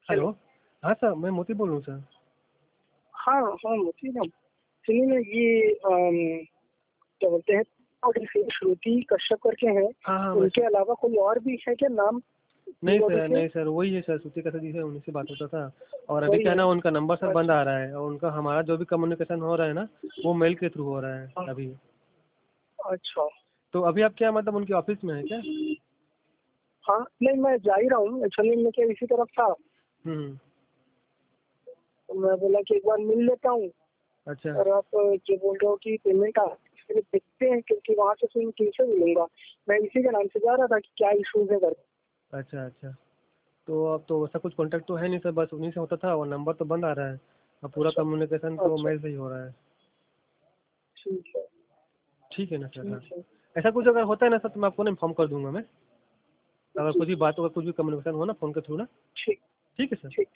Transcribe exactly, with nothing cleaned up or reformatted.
Hello. हाँ sir, मैं मोती बोल रहा हूँ सर। हाँ हाँ मोती ना, सुनिए ना, ये अम, क्या बोलते हैं, और श्रुति कश्यप करके हैं, हाँ हाँ, मैं उनके अलावा कोई और भी है क्या नाम? नहीं बॉडी सर, से नहीं सर, वही है सर, श्रुति कश्यप जी है, उन्हीं से बात होता था। और अभी वही क्या है है। ना, उनका नंबर सर बंद अच्छा। आ रहा है, और उनका हमारा जो भी कम्युनिकेशन हो रहा है ना, वो मेल के थ्रू हो रहा है हाँ, अभी। अच्छा। तो अभी आप क्या मतलब उनके ऑफिस में है क्या? हाँ नहीं, मैं जा ही रहा हूँ एक्चुअली, मैं क्या इसी तरफ था, हम्म। तो मैं बोला कि एक बार मिल लेता हूँ। अच्छा और आप जो बोल रहे हो कि पेमेंट आप फिर देखते हैं, क्योंकि वहाँ से फिर कैसे मिलूंगा, मैं इसी के नाम से जा रहा था कि क्या इशूज है करके। अच्छा अच्छा। तो अब तो वैसा कुछ कांटेक्ट तो है नहीं सर, बस उन्हीं से होता था, और नंबर तो बंद आ रहा है। अब पूरा अच्छा कम्युनिकेशन तो अच्छा। मेल से ही हो रहा है। ठीक है। ठीक है ना सर? हाँ, ठीक है। ऐसा कुछ अगर होता है ना सर, तो मैं आपको ना इन्फॉर्म कर दूंगा मैं। अगर जी कुछ भी जी। बात होगा, कुछ भी कम्युनिकेशन हो ना फ़ोन के थ्रू ना। ठीक। ठीक है सर। ठीक।